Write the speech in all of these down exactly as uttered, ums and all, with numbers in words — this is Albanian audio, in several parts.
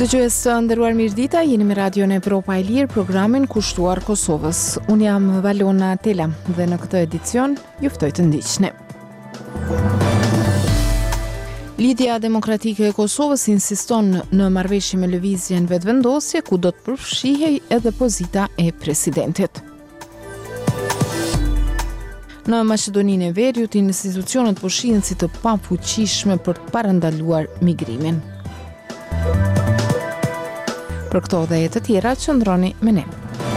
Dëgjues të nderuar mirëdita, jeni me Radion Evropa e Lirë, programin kushtuar Kosovës. Unë jam Valona Tela dhe në këtë edicion ju ftoj të ndiqni. Lidhja Demokratike e Kosovës insiston në marrëveshje me lëvizjen vetëvendosje ku do të përfshihej edhe pozita e presidentit. Në Maqedoninë e Veriut, institucionet po shihen si të pafuqishme për të parandaluar migrimin. Për këto dhe të tjera, qëndroni me ne.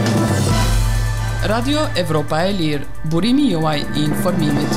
Radio Evropa e Lirë, burimi juaj i informimit.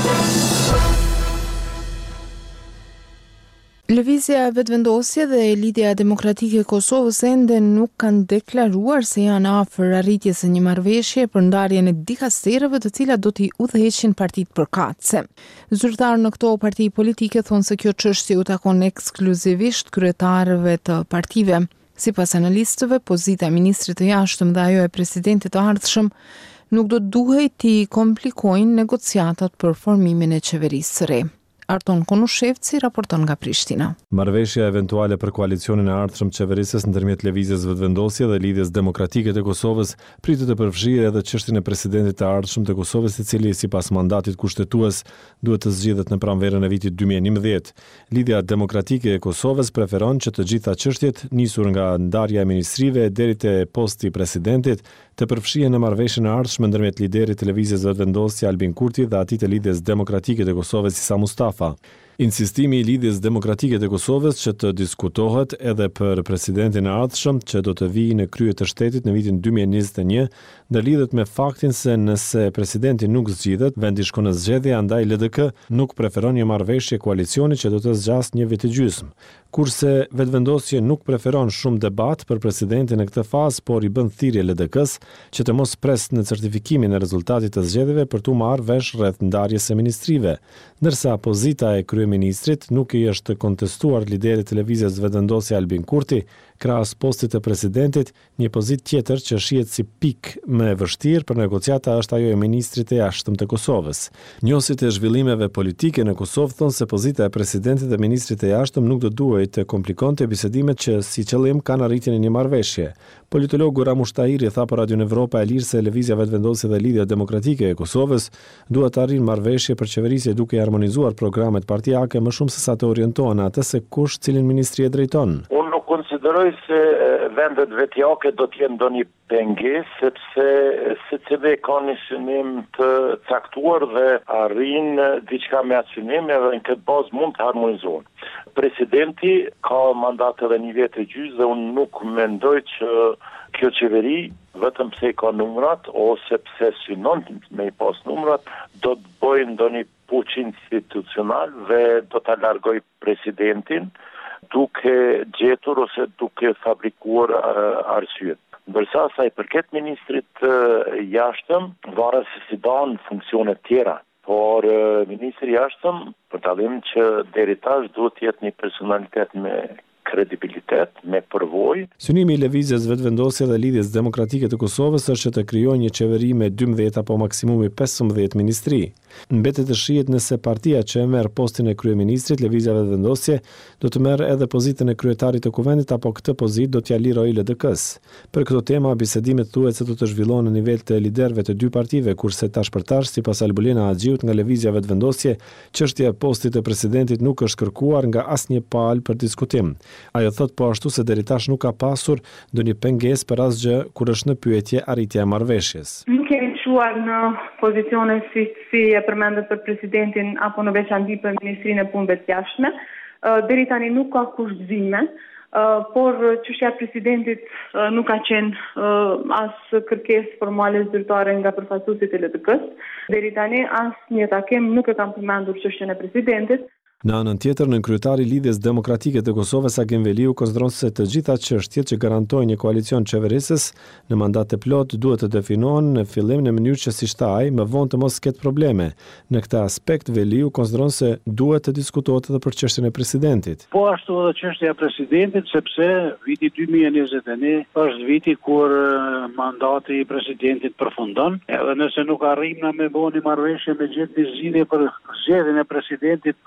Lëvizja vetëvendosje dhe Lidhja Demokratike e Kosovës ende nuk kanë deklaruar se janë afër arritjes së një marrëveshje për ndarjen e dikasterëve të cilat do t'i udhëheqin partitë përkatëse. Zyrtarë në këto parti politike thonë se kjo çështje u takon ekskluzivisht kryetarëve të partive. Sipas analistëve, pozita e ministrit të jashtëm dhe ajo e presidentit të ardhshëm nuk do duhej t'i komplikojnë negociatat për formimin e qeverisë së re. Arton Konushevci raporton nga Prishtina. Marrëveshja eventuale për koalicionin e ardhshëm qeverisës ndërmjet lëvizjes vetëvendosje dhe Lidhjes Demokratike të Kosovës pritet të përfshijë edhe çështjen e presidentit të ardhshëm të Kosovës, i cili sipas mandatit kushtetues duhet të zgjidhet në pranverën e vitit dy mijë e njëmbëdhjetë. Lidhja Demokratike e Kosovës preferon që të gjitha çështjet, nisur nga ndarja e ministrive deri te posti i presidentit, të përfshihen në marrëveshjen e ardhshme ndërmjet liderit të lëvizjes vetëvendosje Albin Kurti dhe atij të Lidhjes Demokratike të Kosovës Isa Mustafa. Insistimi i Lidhjes Demokratike të Kosovës që të diskutohet edhe për presidentin e ardhshëm që do të vijë në krye të shtetit në vitin dy mijë e njëzet e një, ndërlidhet me faktin se nëse presidenti nuk zgjidhet, vendi shkon në zgjedhje, andaj L D K nuk preferon një marrëveshje koalicioni që do të zgjasë një vit e gjysmë. Kurse vetëvendosje nuk preferon shumë debat për presidentin në këtë fazë, por i bën thirrje L D K-s që të mos presë në certifikimin e rezultatit të zgjedhjeve për tu marrë vesh rreth ndarjes së ministrive, ndërsa pozita e kryeministrit nuk i është kontestuar liderit të lëvizjes vetëvendosje Albin Kurti, krahas postit të presidentit. Një pozitë tjetër që shihet si pikë më e vështirë për negociata është ajo e ministrit të jashtëm të Kosovës. Njohësit e zhvillimeve politike në Kosovë thonë se pozita e presidentit dhe ministrit të jashtëm nuk do duhej të komplikonte bisedimet që si qëllim kanë arritjen e një marrëveshje. Politologu Ramush Tahiri tha për Radion Evropa e Lirë se lëvizja vetëvendosje dhe Lidhja Demokratike e Kosovës duhet të arrijnë marrëveshje për qeverisje duke harmonizuar programet partijake më shumë se sa të orientohen atë se kush cilin ministri e drejton. Unë nuk konsideroj se vendet vetjake do të jenë ndonjë pengesë, sepse secili ka një synim të caktuar dhe arrin diçka me atë synim dhe në këtë bazë mund të harmonizohen. Presidenti ka mandat edhe një vit e gjysmë dhe unë nuk mendoj që kjo qeveri, vetëm pse ka numrat ose pse synon me i pas numrat, do të bëjë ndonjë puç institucional dhe do ta largoj presidentin duke gjetur ose duke fabrikuar uh, arsyet. Ndërsa sa i përket ministrit uh, jashtëm, varet se si dan funksionet tjera. Por uh, ministri jashtëm, për dallim që deri tash duhet të jetë një personalitet me kredibilitet, me përvojë. Synimi i lëvizjes vetëvendosje dhe Lidhjes Demokratike të Kosovës është që të krijojë një qeveri me dymbëdhjetë apo maksimumi pesëmbëdhjetë ministri. Mbetet të shihet nëse partia që e merr postin e kryeministrit, lëvizja vetëvendosje, do të merr edhe pozitën e kryetarit të kuvendit apo këtë pozitë do t'ja lirojë L D K-s. Për këtë tema bisedimet thuhet se do të zhvillohen në nivel të liderëve të dy partive, kurse tash për tash, sipas Albulena Axhiut nga lëvizja vetëvendosje, çështja e postit të presidentit nuk është kërkuar nga asnjë palë për diskutim. Ajo thot po ashtu se deri tash nuk ka pasur ndonjë pengesë për asgjë kur është në pyetje arritja e marrëveshjes. Nuk kemi shuar në pozicione si, si e përmendet për presidentin apo në veçanti për ministrinë e punëve të jashtme. Uh, deri tani nuk ka kushtëzime, uh, por çështja e presidentit uh, nuk ka qenë uh, as kërkesë formale zyrtare nga përfaqësuesit e L D K-s. Deri tani asnjë takim nuk e kanë përmendur çështjen e presidentit. Në anën tjetër, nën kryetari i Lidhjes Demokratike të Kosovës Agim Veliu konsideron se të gjitha çështjet që garantojnë një koalicion qeverisës në mandat të plot duhet të definohen në fillim në mënyrë që si shtaj më vonë të mos ketë probleme. Në këtë aspekt Veliu konsideron se duhet të diskutohet edhe për çështjen e presidentit. Po ashtu edhe çështja e presidentit, sepse viti dy mijë e njëzet e një është viti kur mandati i presidentit përfundon, edhe nëse nuk arrijmë me bëni marrëveshje me gjithë një zgjidhje për zgjedhjen e presidentit, atëherë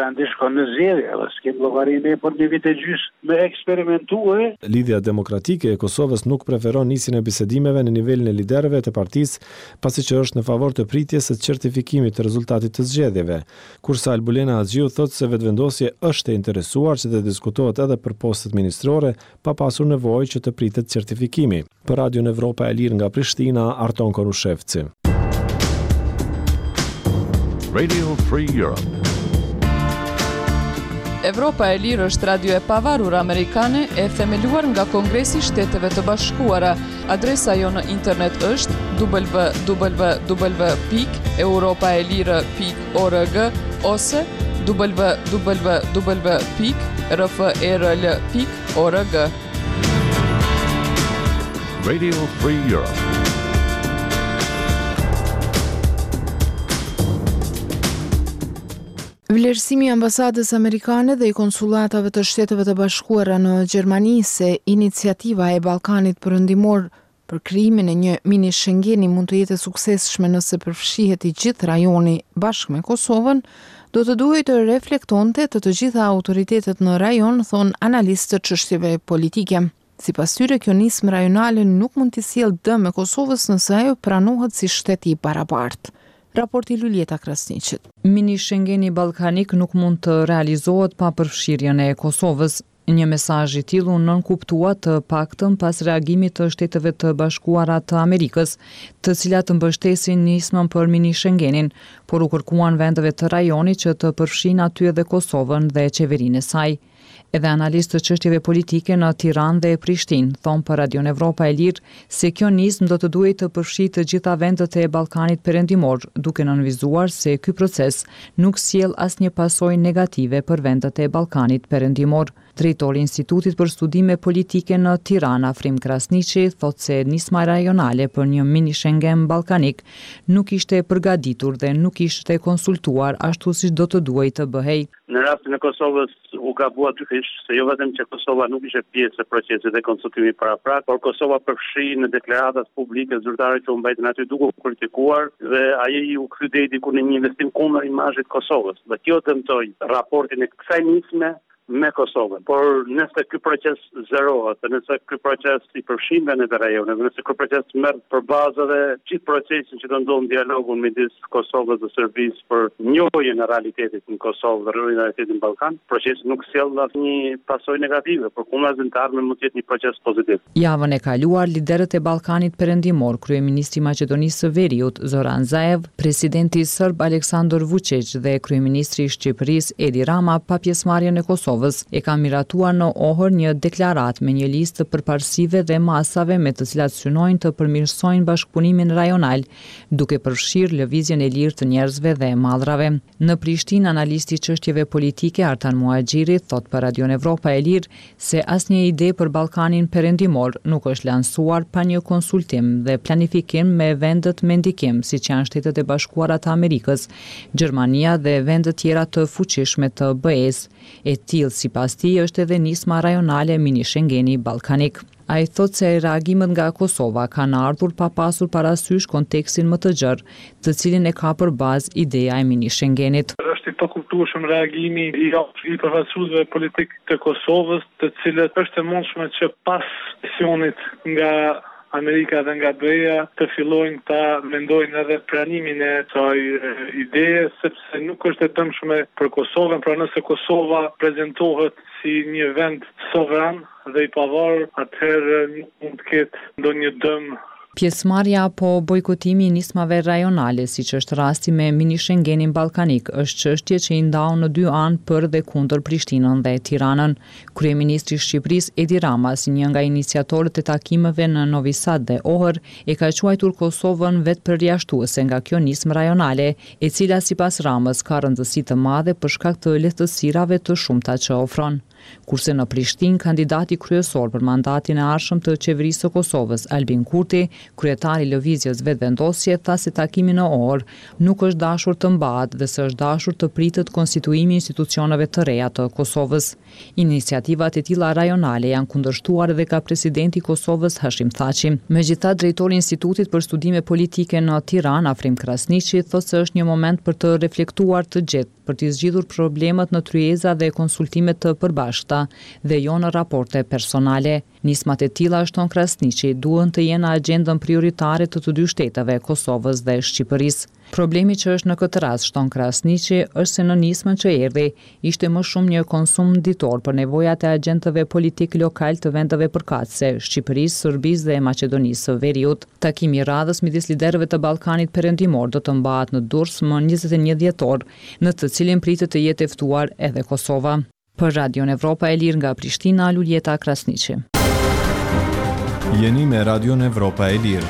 vendi shkon në zgjedhje, edhe s'kem llogarinë për një vit e gjys me eksperimentue. Lidhja Demokratike e Kosovës nuk preferon nisjen e bisedimeve në nivelin e liderëve të partisë, pasi që është në favor të pritjes së certifikimit të rezultatit të zgjedhjeve. Kurse Albulena Haxhiu thotë se vetëvendosje është e interesuar që të diskutohet edhe për postet ministrore, pa pasur nevojë që të pritet certifikimi. Për Radion Evropa e Lirë nga Prishtina, Arton Korushevci. Radio Free Europe. Evropa e Lirë është radio e pavarur amerikane e themeluar nga Kongresi i Shteteve të Bashkuara. Adresa jo në internet është w w w pikë europaelire pikë org ose w w w pikë r f e r l pikë org. Radio Free Europe. Vlerësimi i ambasadës amerikane dhe i konsulatave të Shteteve të Bashkuara në Gjermani se iniciativa e Ballkanit Perëndimor për krijimin e një mini Schengeni mund të jetë e suksesshme nëse përfshihet i gjithë rajoni bashkë me Kosovën, do të duhej të reflektonte të të gjitha autoritetet në rajon, thon analistë të çështjeve politike. Sipas tyre, kjo nismë rajonale nuk mund të sjellë dëm me Kosovës nëse ajo pranohet si shtet i barabartë. Raporti Lulieta Krasniqit. Mini Schengeni ballkanik nuk mund të realizohet pa përfshirjen e Kosovës. Një mesazh i tillë u nënkuptua të paktën pas reagimit të Shteteve të Bashkuara të Amerikës, të cilat mbështesin nismën për mini Schengenin, por u kërkuan vendeve të rajonit që të përfshinë aty edhe Kosovën dhe qeverinë e saj. Edhe analistë të çështjeve politike në Tiranë dhe Prishtinë thonë për Radion Evropa e Lirë se kjo nismë do të duhej të përfshijë të gjitha vendet e Ballkanit Perëndimor, duke nënvizuar se ky proces nuk sjell asnjë pasojë negative për vendet e Ballkanit Perëndimor. Drejtori i Institutit për Studime Politike në Tiranë, Afrim Krasniqi, thotë se nisma rajonale për një mini Schengen ballkanik nuk ishte përgatitur dhe nuk ishte konsultuar ashtu siç do të duhej të bëhej. Në rastin e Kosovës u gabua dy fish, se jo vetëm që Kosova nuk ishte pjesë e procesit e konsultimit paraprak, por Kosova përfshi në deklaratat publike zyrtare që u mbajtën aty duke u kritikuar dhe ai u kthye diku në një investim kundër imazhit Kosovës. Dhe kjo dëmtoi raportin e kësaj nisme me Kosovën. Por nëse ky proces zerohet, nëse ky proces i përfshin vendet e rajonit, nëse ky proces merr për bazë edhe gjithë procesin që do ndodhë dialogun midis Kosovës dhe Serbisë për njohjen e realitetit në Kosovë dhe realitetin në Ballkan, procesi nuk sjell asnjë pasojë negative, por kundërshtar mund të jetë një proces pozitiv. Javën e kaluar, liderët e Ballkanit Perëndimor, kryeministri i Maqedonisë së Veriut Zoran Zaev, presidenti serb Aleksandar Vučić dhe kryeministri i Shqipërisë Edi Rama pa pjesëmarrjen e Kosovës e ka miratuar në Ohër një deklarat me një listë të përparësive dhe masave me të cilat synojnë të përmirësojnë bashkëpunimin rajonal, duke përfshirë lëvizjen e lirë të njerëzve dhe mallrave. Në Prishtinë, analisti i çështjeve politike Artan Muhaxhiri thot për Radion Evropa e Lirë se asnjë ide për Ballkanin Perëndimor nuk është lansuar pa një konsultim dhe planifikim me vendet me ndikim, siç janë Shtetet e Bashkuara të Amerikës, Gjermania dhe vendet tjera të fuqishme të B E-s. E tillë sipas tij është edhe nisma rajonale mini Schengeni ballkanik. Ai thotë se reagimet nga Kosova kanë ardhur pa pasur parasysh kontekstin më të gjerë, të cilin e ka për bazë ideja e mini Schengenit. Është i pakuptueshëm reagimi i i përfaqësuesve politik të Kosovës, të cilët është e mundshme që pas misionit nga Amerika dhe nga B E-ja të fillojnë ta mendojnë edhe pranimin e kësaj ideje, sepse nuk është e dëmshme për Kosovën, pra nëse Kosova prezantohet si një vend sovran dhe i pavarur, atëherë nuk mund të ketë ndonjë dëm. Pjesëmarrja apo bojkotimi i nismave rajonale, siç është rasti me mini Schengenin ballkanik, është çështje që i ndau në dy anë për dhe kundër Prishtinën dhe Tiranën. Kryeministri i Shqipërisë Edi Rama, si një nga iniciatorët e takimeve në Novi Sad dhe Ohër, e ka quajtur Kosovën vetë përjashtuese nga kjo nismë rajonale, e cila sipas Ramës ka rëndësi të madhe për shkak të lehtësirave të shumta që ofron. kurse në Prishtinë kandidati kryesor për mandatin e ardhshëm të qeverisë së Kosovës, Albin Kurti, kryetari i lëvizjes Vetëvendosje, tha se takimi në orë nuk është dashur të mbahet dhe se është dashur të pritet konstituimi i institucioneve të reja të Kosovës. Iniciativat e tilla rajonale janë kundërshtuar edhe ka presidenti i Kosovës Hashim Thaçi. Megjithatë, drejtori i Institutit për Studime Politike në Tiranë, Afrim Krasniqi, thotë se është një moment për të reflektuar të gjatë për të zgjidhur problemet në tryeza dhe konsultime të përbashkëta dhe jo në raporte personale. Nismat e tilla, shton Krasniqi, duhen të jenë në agjendën prioritare të të dy shteteve, Kosovës dhe Shqipërisë. Problemi që është në këtë rast, shton Krasniqi, është se në nismën që erdhi ishte më shumë një konsum nditor për nevojat e agjentëve politik lokal të vendeve përkatëse, Shqipërisë, Serbisë dhe Maqedonisë së Veriut. Takimi i radhës midis liderëve të Ballkanit Perëndimor do të mbahet në Durrës më njëzet e një dhjetor, në të cilin pritet të jetë e ftuar edhe Kosova. Për Radion Evropa e Lirë nga Prishtina, Luljeta Krasniqi. Jeni me Radion Evropa e Lirë.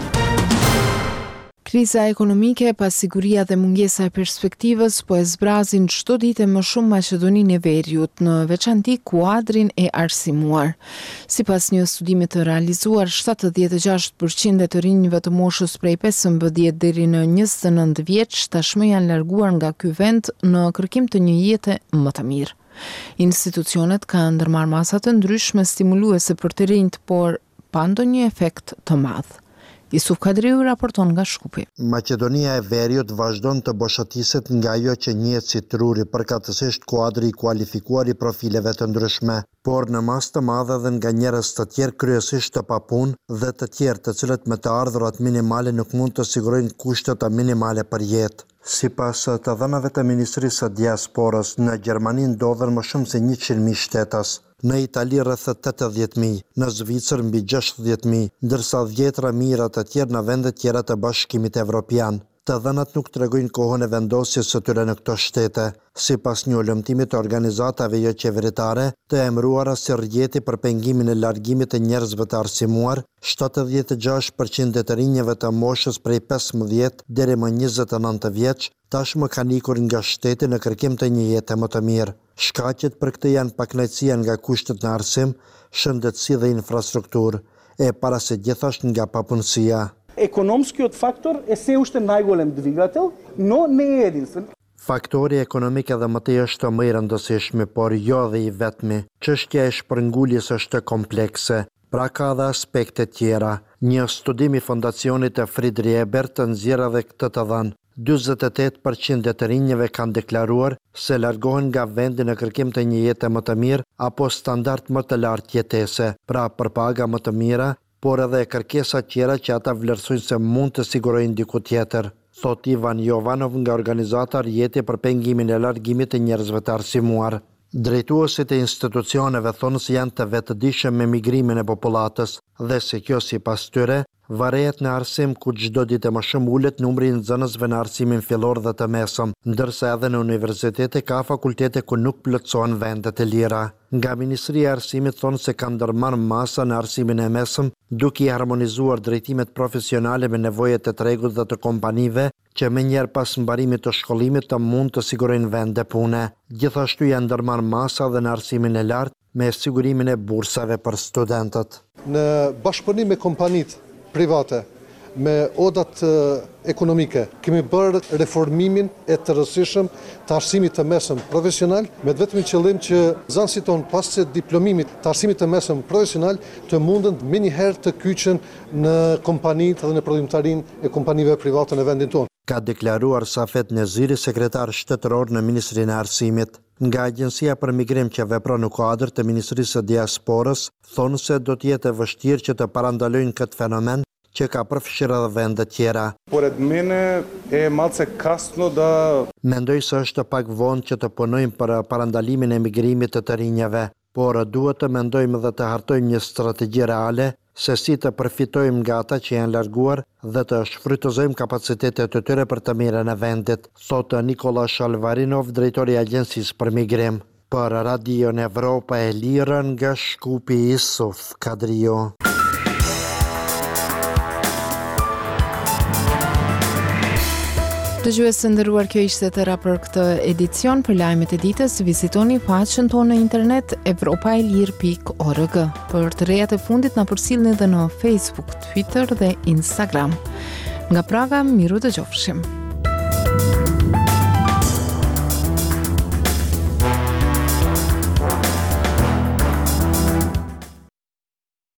Kriza ekonomike, pasiguria dhe mungesa e perspektivës po e zbrazin çdo ditë më shumë Maqedoninë e Veriut, në veçanti kuadrin e arsimuar. Sipas një studimi të realizuar, shtatëdhjetë e gjashtë përqind e të rinjve të moshës prej pesëmbëdhjetë deri në njëzet e nëntë vjeç tashmë janë larguar nga ky vend në kërkim të një jete më të mirë. Institucionet kanë ndërmarrë masa të ndryshme stimuluese për të rinjt, por pa ndonjë efekt të madh. Isuf Kadriu raporton nga Shkupi. Maqedonia e Veriut vazhdon të boshatiset nga ajo që njihet si truri, përkatësisht kuadri i kualifikuar i profileve të ndryshme, por në mas të madhe dhe nga njerëz të tjerë kryesisht të papunë dhe të tjerë të cilët me të ardhurat minimale nuk mund të sigurojnë kushtet minimale për jetë. Sipas të dhënave të Ministrisë së Diasporës, në Gjermani ndodhen më shumë se njëqind mijë shtetas, në Itali rreth tetëdhjetë mijë, në Zvicër mbi gjashtëdhjetë mijë, ndërsa dhjetra mijëra të tjerë në vende tjera të Bashkimit Evropian. Të dhënat nuk tregojnë kohën e vendosjes së tyre në këto shtete, sipas një ulëmtimi të organizatave jo qeveritare të emëruara si rrjeti për pengimin e largimit të njerëzve të arsimuar, shtatëdhjetë e gjashtë përqind e të rinjeve të moshës prej pesëmbëdhjetë deri më njëzet e nëntë vjeç tashmë kanë ikur nga shteti në kërkim të një jete më të mirë. Shkaqet për këtë janë pakënaqësia nga kushtet në arsim, shëndetësi dhe infrastrukturë, e parasedgjithasht nga papunësia. Ekonomskiot faktor e se ushte najgolem dvigatel, no ne jedinstven. Faktori ekonomik edhe më tej është më i rëndësishmi, por jo dhe i vetmi. Çështja e shpërnguljes është komplekse, pra ka dhe aspekte tjera. Një studim i fondacionit e Friedrich Ebert nxjerr edhe këtë të dhënë. njëzet e tetë përqind e të rinjeve kanë deklaruar se largohen nga vendi në kërkim të një jete më të mirë apo standard më të lartë jetese, pra për paga më të mira, por edhe kërkesa tjera që ata vlerësojnë se mund të sigurojnë diku tjetër, thot Ivan Jovanov nga organizata Rjeti për pengimin e largimit të njerëzve të arsimuar. Drejtuesit e institucioneve thonë se janë të vetëdijshëm me migrimin e popullatës dhe se kjo sipas tyre varet në arsim ku çdo ditë më shumë ulet numri i nxënësve në arsimin fillor dhe të mesëm, ndërsa edhe në universitete ka fakultete ku nuk plotësohen vendet e lira. Nga Ministria e Arsimit thonë se kanë ndërmarrë masa në arsimin e mesëm, duke i harmonizuar drejtimet profesionale me nevojat e tregut dhe të kompanive, që me njerë pas mbarimit të shkollimit të mund të sigurojnë vende pune. Gjithashtu janë ndërmarrë masa dhe në arsimin e lartë me sigurimin e bursave për studentët. Në bashkëpunim me kompanitë private, me odat ekonomike, kemi bërë reformimin e të rëndësishëm të arsimit të mesëm profesional, me vetëm qëllim që zanësit tonë pas se diplomimit të arsimit të mesëm profesional të mundën me njëherë të kyqen në kompanit dhe në prodhimtarin e kompanive private në vendin tonë. Ka deklaruar Safet Neziri, sekretar shtetëror në Ministrinë e Arsimit. Nga Agjencia për Migrim që vepron në kuadër të Ministrisë së Diasporës, thonë se do të jetë e vështirë që të parandalojnë këtë fenomen që ka përfshirë edhe vende tjera. Pored mene e malce kasno da... Mendoj se është pak vonë që të punojmë për parandalimin e migrimit të të rinjeve, por duhet të mendojmë dhe të hartojmë një strategji reale se si të përfitojmë nga ata që janë larguar dhe të shfrytëzojmë kapacitetet të tyre për të mirën e vendit, thotë Nikola Shalvarinov, drejtori i Agjencisë për Migrim. Për Radion Evropa e Lirë nga Shkupi, Isuf Kadrio. Dëgjues të nderuar, kjo ishte tëra për këtë edicion. Për lajmet e ditës, vizitoni faqen tonë në internet evropaelir pikë org. Për të rejat e fundit na përcjellni edhe në Facebook, Twitter dhe Instagram. Nga Praga, miru dëgjofshim.